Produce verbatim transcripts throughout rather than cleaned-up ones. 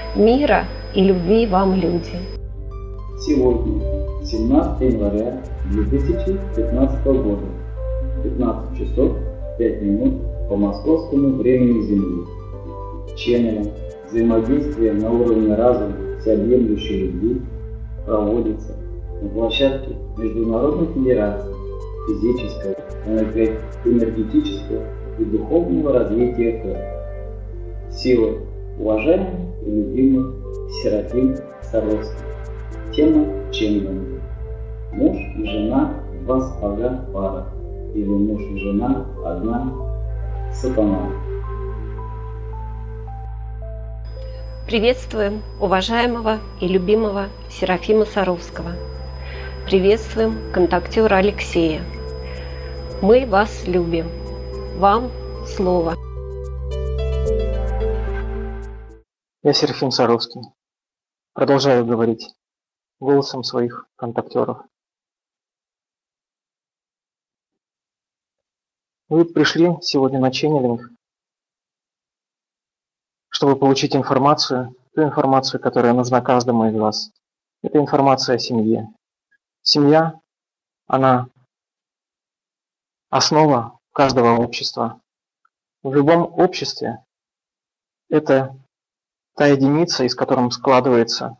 Мира и любви вам, люди! Сегодня, семнадцатое января две тысячи пятнадцатого года, пятнадцать часов пять минут по московскому времени Земли. Ченнелинг взаимодействия на уровне разума всеобъемлющей любви проводится на площадке Международной Федерации физического, энергетического и духовного развития КЭП. Сила уважаемый и любимый Серафим Саровский. Тема Ченнелинга. Муж и жена – два сапога пара, или муж и жена – одна сатана. Приветствуем уважаемого и любимого Серафима Саровского. Приветствуем контактера Алексея. Мы вас любим. Вам слово. Я Серафим Саровский. Продолжаю говорить голосом своих контактеров. Вы пришли сегодня на ченнелинг, чтобы получить информацию, ту информацию, которая нужна каждому из вас. Это информация о семье. Семья, она основа каждого общества. В любом обществе это та единица, из которой складывается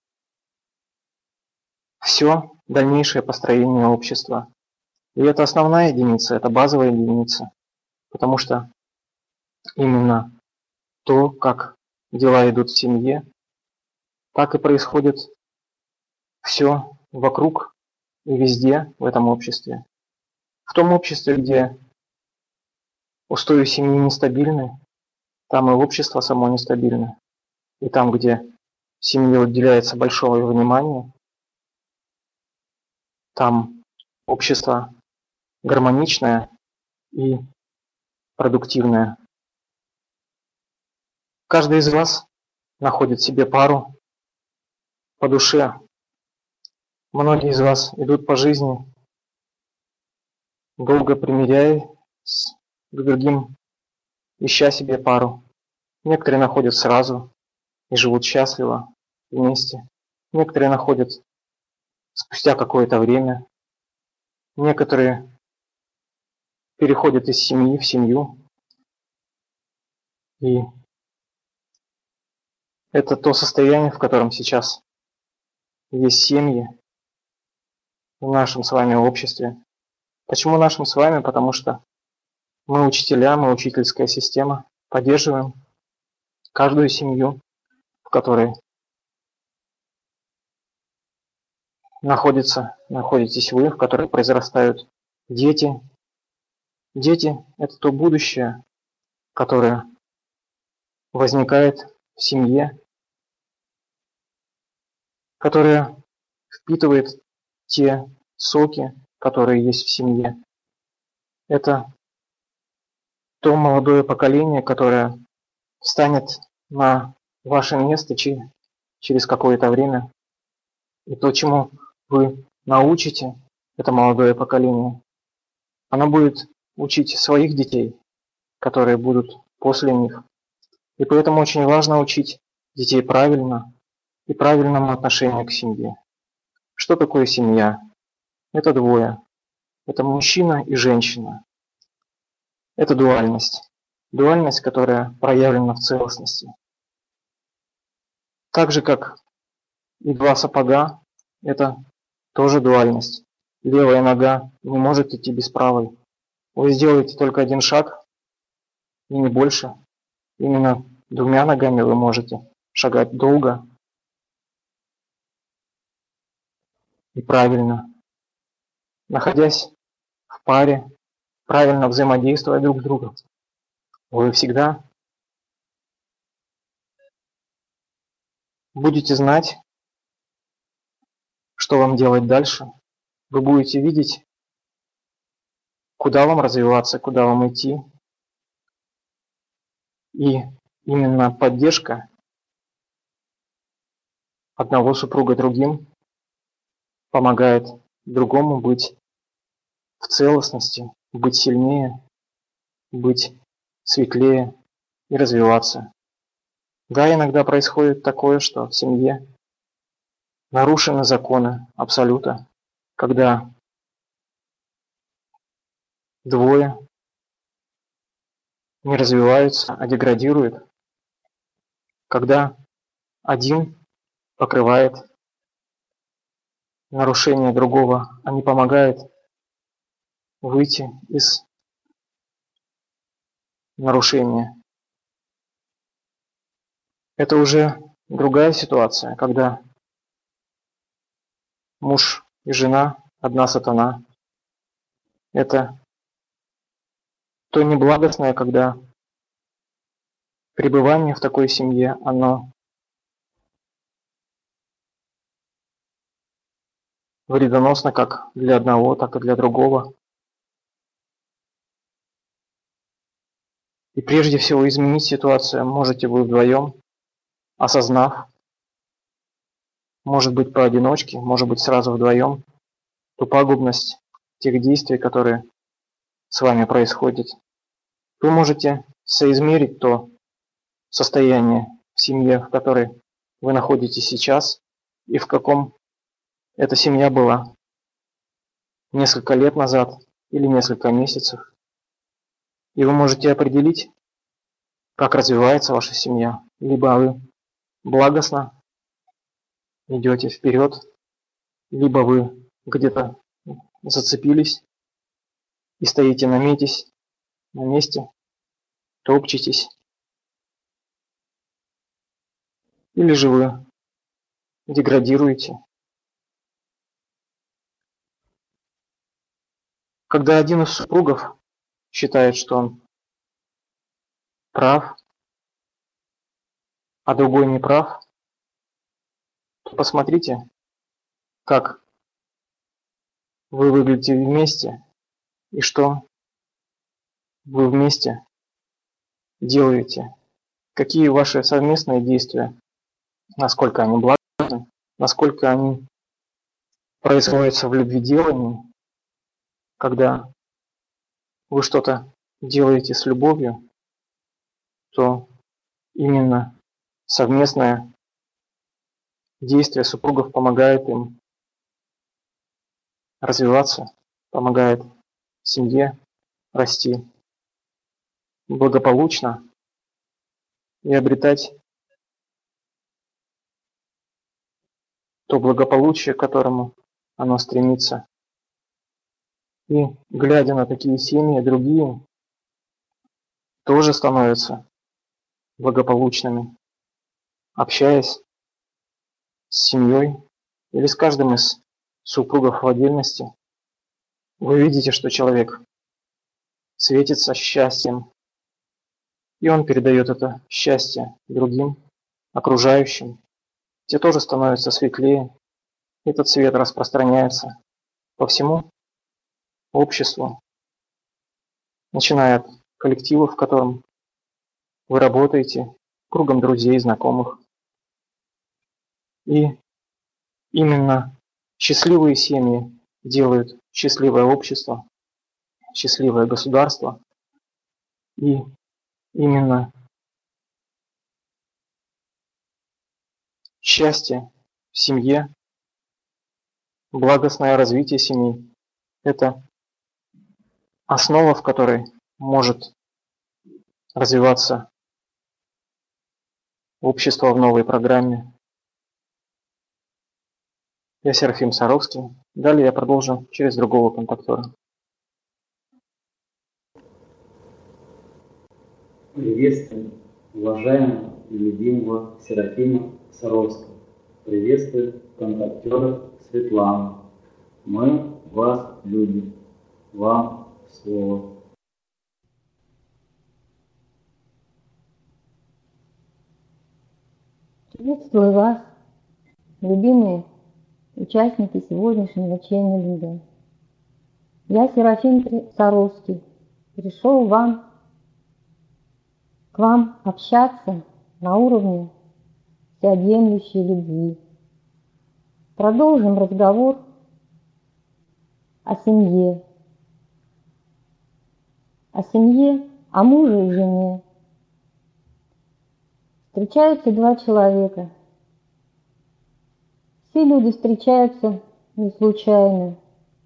все дальнейшее построение общества. И это основная единица, это базовая единица, потому что именно то, как дела идут в семье, так и происходит все вокруг и везде в этом обществе. В том обществе, где устои семьи нестабильны, там и общество само нестабильно. И там, где семье уделяется большое внимание, там общество гармоничное и продуктивное. Каждый из вас находит себе пару по душе. Многие из вас идут по жизни, долго примиряясь к другим, ища себе пару. Некоторые находят сразу и живут счастливо вместе. Некоторые находят спустя какое-то время. Некоторые переходят из семьи в семью. И это то состояние, в котором сейчас есть семьи в нашем с вами обществе. Почему нашим с вами? Потому что мы учителя, мы учительская система, поддерживаем каждую семью, в которой находится, находитесь вы, в которой произрастают дети. Дети – это то будущее, которое возникает в семье, которое впитывает те соки, которые есть в семье. Это то молодое поколение, которое встанет на ваше место через какое-то время. И то, чему вы научите это молодое поколение, оно будет учить своих детей, которые будут после них. И поэтому очень важно учить детей правильно и правильному отношению к семье. Что такое семья? Это двое. Это мужчина и женщина. Это дуальность. Дуальность, которая проявлена в целостности. Так же, как и два сапога, это тоже дуальность. Левая нога не может идти без правой. Вы сделаете только один шаг, и не больше. Именно двумя ногами вы можете шагать долго и правильно. Находясь в паре, правильно взаимодействуя друг с другом, вы всегда будете знать, что вам делать дальше. Вы будете видеть, куда вам развиваться, куда вам идти. И именно поддержка одного супруга другим помогает другому быть в целостности, быть сильнее, быть светлее и развиваться. Да, иногда происходит такое, что в семье нарушены законы абсолюта, когда двое не развиваются, а деградируют, когда один покрывает нарушение другого, а не помогает выйти из нарушения. Это уже другая ситуация, когда муж и жена одна сатана. Это то неблагостное, когда пребывание в такой семье, оно вредоносно как для одного, так и для другого. И прежде всего изменить ситуацию можете вы вдвоем, осознав, может быть поодиночке, может быть сразу вдвоем, ту пагубность тех действий, которые с вами происходят. Вы можете соизмерить то состояние в семье, в которой вы находитесь сейчас, и в каком эта семья была несколько лет назад или несколько месяцев. И вы можете определить, как развивается ваша семья. Либо вы благостно идете вперед, либо вы где-то зацепились и стоите на метесь, на месте, топчетесь. Или же вы деградируете. Когда один из супругов считает, что он прав, а другой не прав, то посмотрите, как вы выглядите вместе и что вы вместе делаете, какие ваши совместные действия, насколько они благостны, насколько они производятся в любведелании, когда вы что-то делаете с любовью, то именно совместное действие супругов помогает им развиваться, помогает семье расти благополучно и обретать то благополучие, к которому оно стремится. И глядя на такие семьи, другие тоже становятся благополучными, общаясь с семьей или с каждым из супругов в отдельности. Вы видите, что человек светится счастьем, и он передает это счастье другим, окружающим. Те тоже становятся светлее, этот свет распространяется по всему обществу, начиная от коллектива, в котором вы работаете, кругом друзей, знакомых. И именно счастливые семьи делают счастливое общество, счастливое государство. И именно счастье в семье, благостное развитие семьи – это основа, в которой может развиваться общество в новой программе. Я Серафим Саровский. Далее я продолжу через другого контактора. Приветствую уважаемого и любимого Серафима Саровского. Приветствую контактера Светлану. Мы вас любим. Вам слово. Приветствую вас, любимые участники сегодняшнего чайной лиги. Я Серафим Саровский. Пришел вам, к вам общаться на уровне всеобъемлющей любви. Продолжим разговор о семье. О семье, о муже и жене. Встречаются два человека. Все люди встречаются не случайно.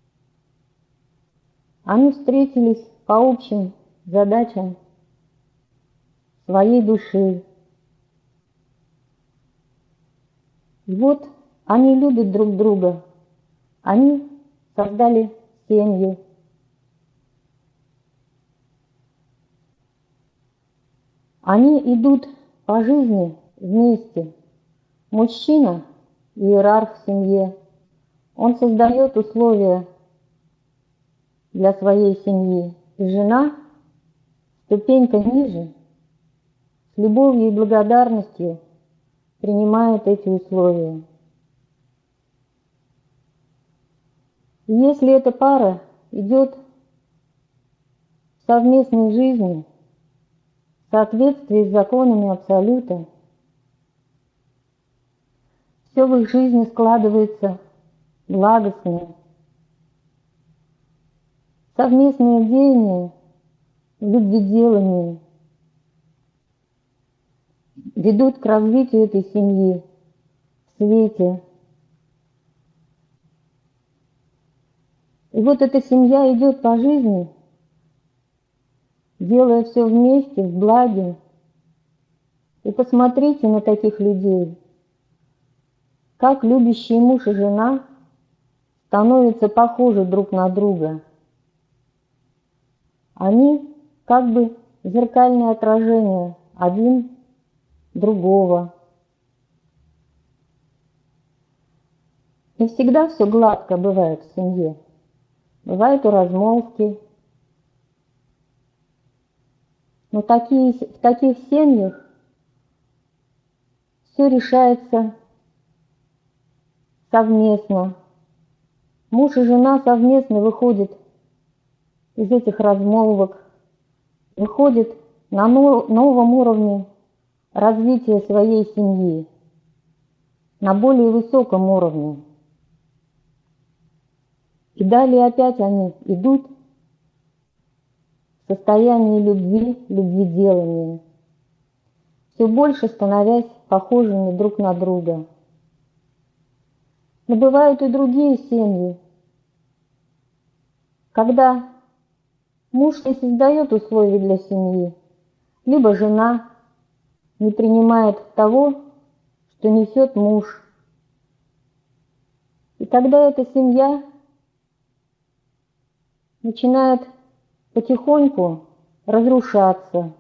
Они встретились по общим задачам своей души. И вот они любят друг друга. Они создали семью. Они идут по жизни вместе. Мужчина – иерарх в семье. Он создает условия для своей семьи. И жена, ступенька ниже, с любовью и благодарностью принимает эти условия. И если эта пара идет в совместной жизни в соответствии с законами Абсолюта, все в их жизни складывается благостно. Совместные деяния в любведелании ведут к развитию этой семьи в свете. И вот эта семья идет по жизни, делая все вместе, в благе. И посмотрите на таких людей, как любящий муж и жена становятся похожи друг на друга. Они как бы зеркальное отражение один другого. Не всегда все гладко бывает в семье. Бывают и размолвки. Но такие, в таких семьях все решается совместно. Муж и жена совместно выходят из этих размолвок, выходят на новом уровне развития своей семьи, на более высоком уровне. И далее опять они идут в состоянии любви, любведелания, все больше становясь похожими друг на друга. Но бывают и другие семьи, когда муж не создает условий для семьи, либо жена не принимает того, что несет муж. И тогда эта семья начинает потихоньку разрушаться.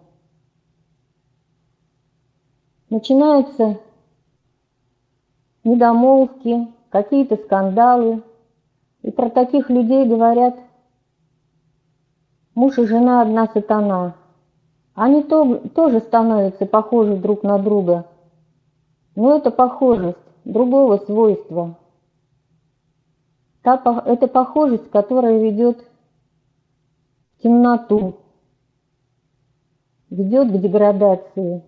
Начинаются недомолвки, какие-то скандалы. И про таких людей говорят: муж и жена одна сатана. Они то, тоже становятся похожи друг на друга, но это похожесть другого свойства. Та, это похожесть, которая ведет в темноту, ведет к деградации.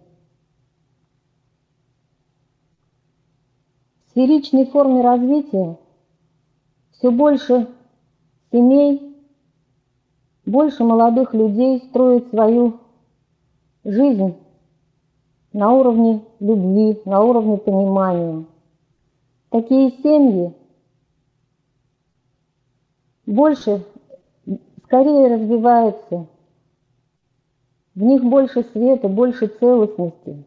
В сферичной форме развития все больше семей, больше молодых людей строят свою жизнь на уровне любви, на уровне понимания. Такие семьи больше, скорее развиваются, в них больше света, больше целостности.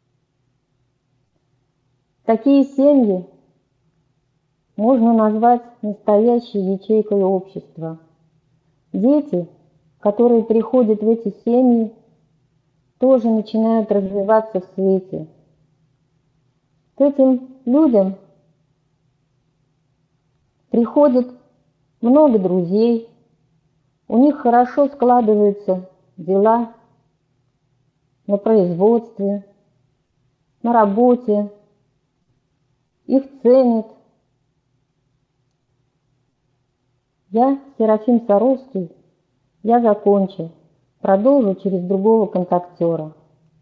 Такие семьи можно назвать настоящей ячейкой общества. Дети, которые приходят в эти семьи, тоже начинают развиваться в свете. К этим людям приходит много друзей, у них хорошо складываются дела на производстве, на работе, их ценят. Я, Серафим Саровский, я закончил. Продолжу через другого контактера.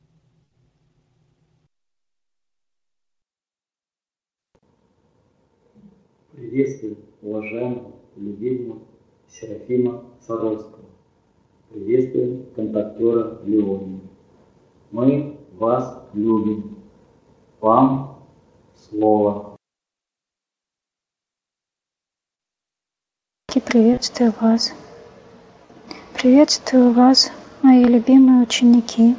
Приветствую уважаемого, любимого Серафима Саровского. Приветствуем контактера Леония. Мы вас любим. Вам слово. Приветствую вас. Приветствую вас, мои любимые ученики.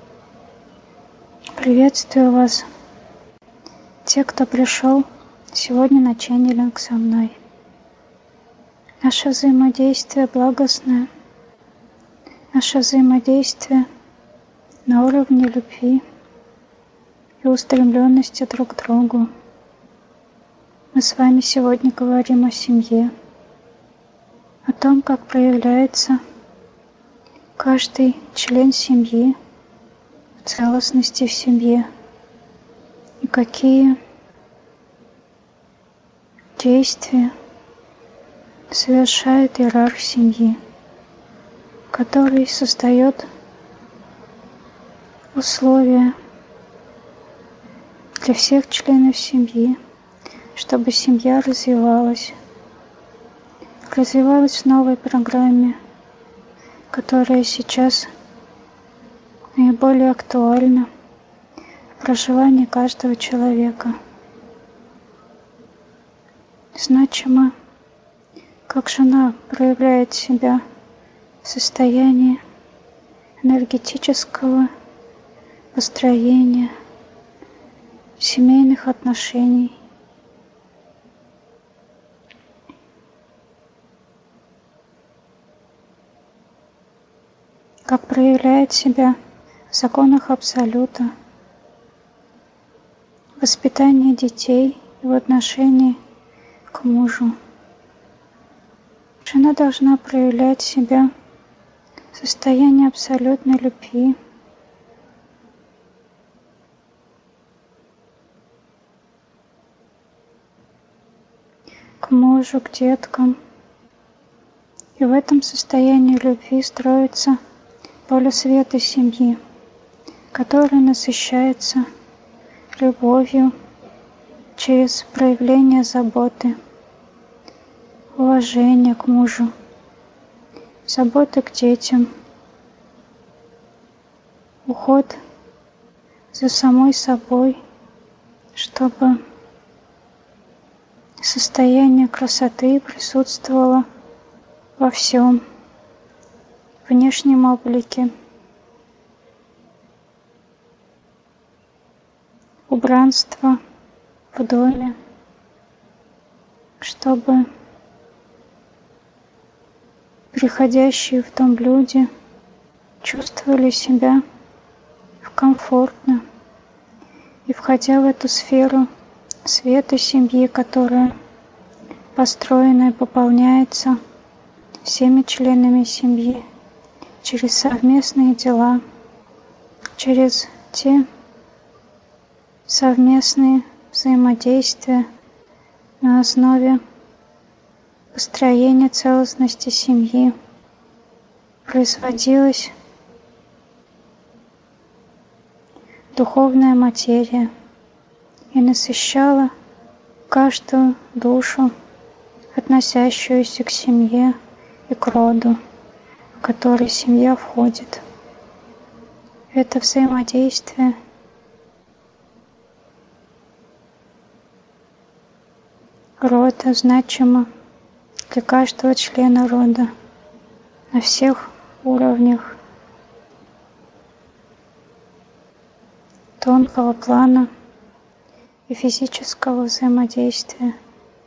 Приветствую вас, те, кто пришел сегодня на ченнелинг со мной. Наше взаимодействие благостное, наше взаимодействие на уровне любви и устремленности друг к другу. Мы с вами сегодня говорим о семье, о том, как проявляется каждый член семьи в целостности в семье и какие действия совершает иерарх семьи, который создает условия для всех членов семьи, чтобы семья развивалась, развивалась в новой программе, которая сейчас наиболее актуальна в проживании каждого человека. Значимо, как жена проявляет себя в состоянии энергетического построения семейных отношений. Как проявляет себя в законах Абсолюта, воспитание детей и в отношении к мужу. Жена должна проявлять себя в состоянии абсолютной любви, к мужу, к деткам. И в этом состоянии любви строится поле света семьи, которое насыщается любовью через проявление заботы, уважения к мужу, заботы к детям, уход за самой собой, чтобы состояние красоты присутствовало во всем внешнем облике, убранство в доме, чтобы приходящие в дом люди чувствовали себя комфортно и, входя в эту сферу света семьи, которая построена и пополняется всеми членами семьи через совместные дела, через те совместные взаимодействия на основе построения целостности семьи, производилась духовная материя и насыщала каждую душу, относящуюся к семье и к роду, в который семья входит. Это взаимодействие рода значимо для каждого члена рода на всех уровнях тонкого плана и физического взаимодействия.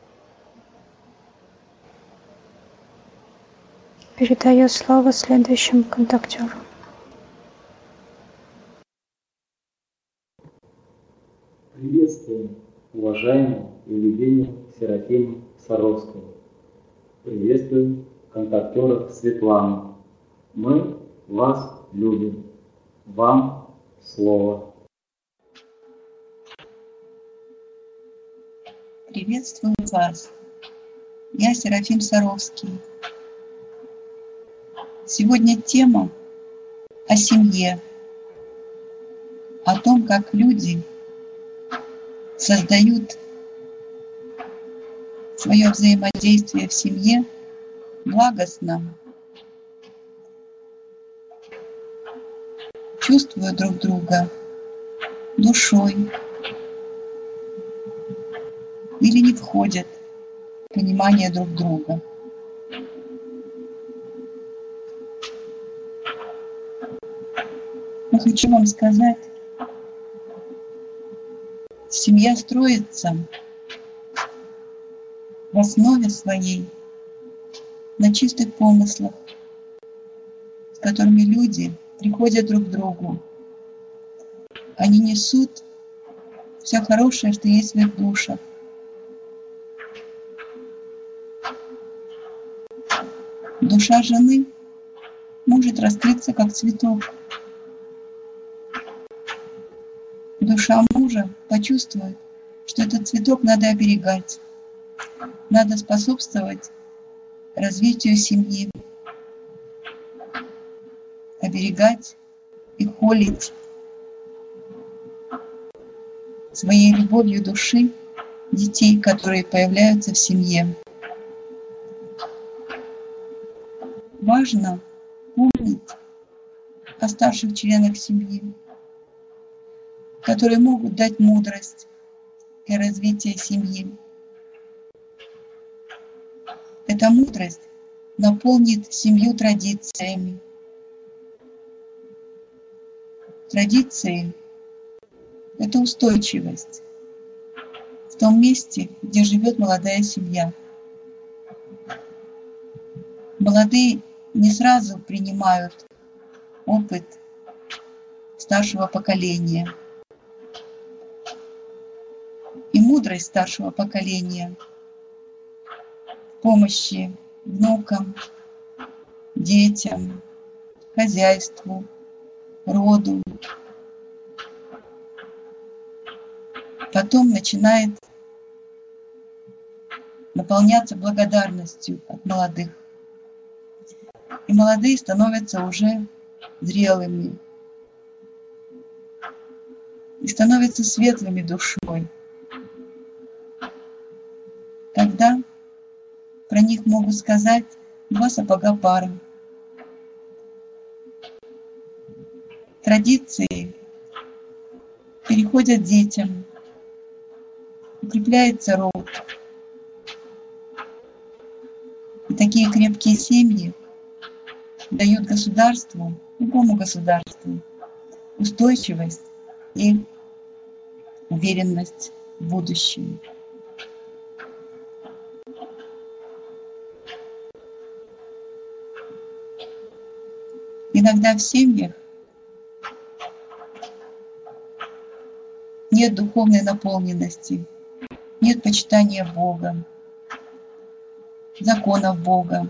Передаю слово следующему контактеру. Приветствую уважаемую и любимую Серафиму Саровскую. Приветствую контактеров Светлану. Мы вас любим. Вам слово. Приветствую вас. Я Серафим Саровский. Сегодня тема о семье, о том, как люди создают свое взаимодействие в семье благостно, чувствуя друг друга душой или не входят в понимание друг друга. Но хочу вам сказать, семья строится в основе своей на чистых помыслах, с которыми люди приходят друг к другу. Они несут все хорошее, что есть в их душах. Душа жены может раскрыться как цветок. Душа мужа почувствует, что этот цветок надо оберегать, надо способствовать развитию семьи, оберегать и холить своей любовью души детей, которые появляются в семье. Важно помнить о старших членах семьи, которые могут дать мудрость для развития семьи. Эта мудрость наполнит семью традициями. Традиции — это устойчивость в том месте, где живет молодая семья. Молодые не сразу принимают опыт старшего поколения. И мудрость старшего поколения в помощи внукам, детям, хозяйству, роду потом начинает наполняться благодарностью от молодых. И молодые становятся уже зрелыми и становятся светлыми душой. Тогда про них могут сказать два сапога пара. Традиции переходят детям, укрепляется род. И такие крепкие семьи дают государству, любому государству, устойчивость и уверенность в будущем. Иногда в семьях нет духовной наполненности, нет почитания Бога, законов Бога.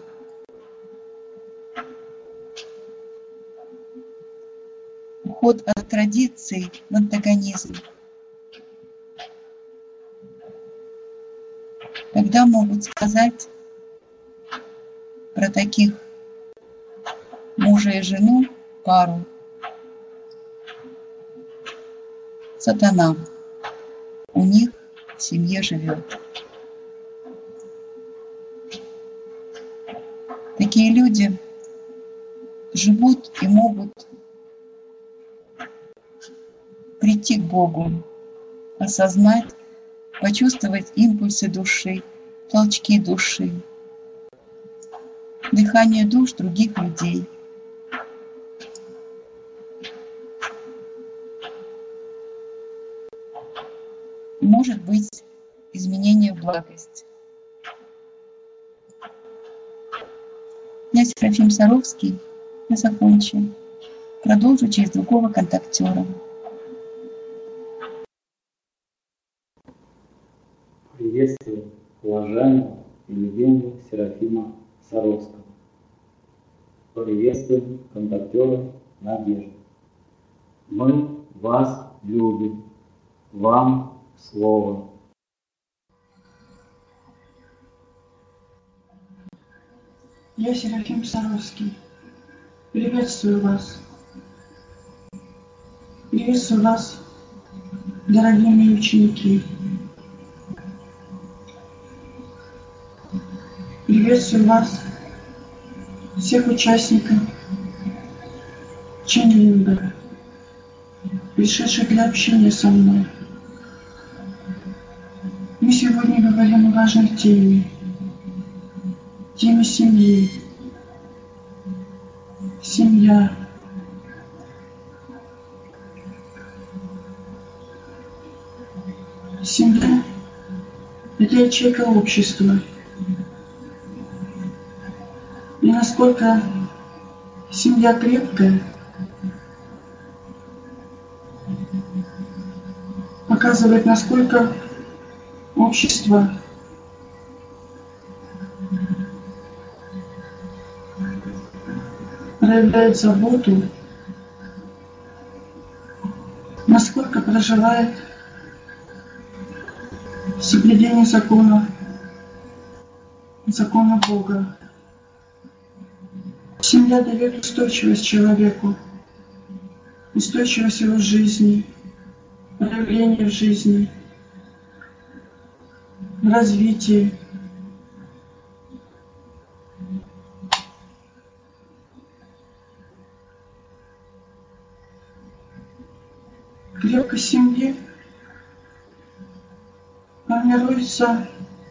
Уход от традиций в антагонизм. Тогда могут сказать про таких мужа и жену, пару: сатана у них в семье живет. Такие люди живут и могут прийти к Богу, осознать, почувствовать импульсы души, толчки души, дыхание душ других людей. Может быть изменение в благость. Я Серафим Саровский, я закончу. Продолжу через другого контактера. Приветствую уважаемого и любимого Серафима Саровского. Приветствуем контактера Надежду. Мы вас любим. Вам слово. Я Серафим Саровский. Приветствую вас. Приветствую вас, дорогие мои ученики. Приветствую вас, всех участников ченнинга. пришедших для общения со мной. Мы сегодня говорим о важной теме, теме семьи. Семья. Семья – это ячейка общества. И насколько семья крепкая, показывает, насколько общество проявляет заботу, насколько проживает соблюдение закона, закона Бога. Семья дает устойчивость человеку, устойчивость его жизни, проявление в жизни, в развитии. Крепкость семьи формируется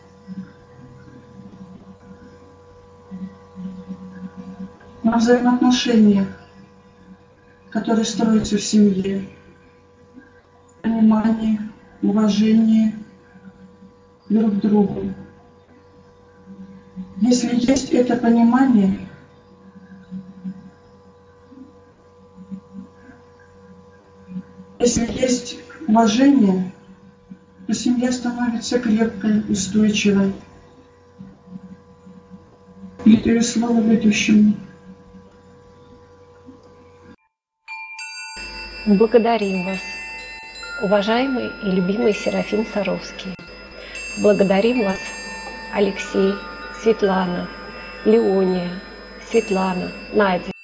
на взаимоотношениях, которые строятся в семье, понимании, уважении друг к другу. Если есть это понимание, если есть уважение, то семья становится крепкой, устойчивой. Передаю слово ведущему. Благодарим вас, уважаемый и любимый Серафим Саровский. Благодарим вас, Алексей, Светлана, Леония, Светлана, Надя,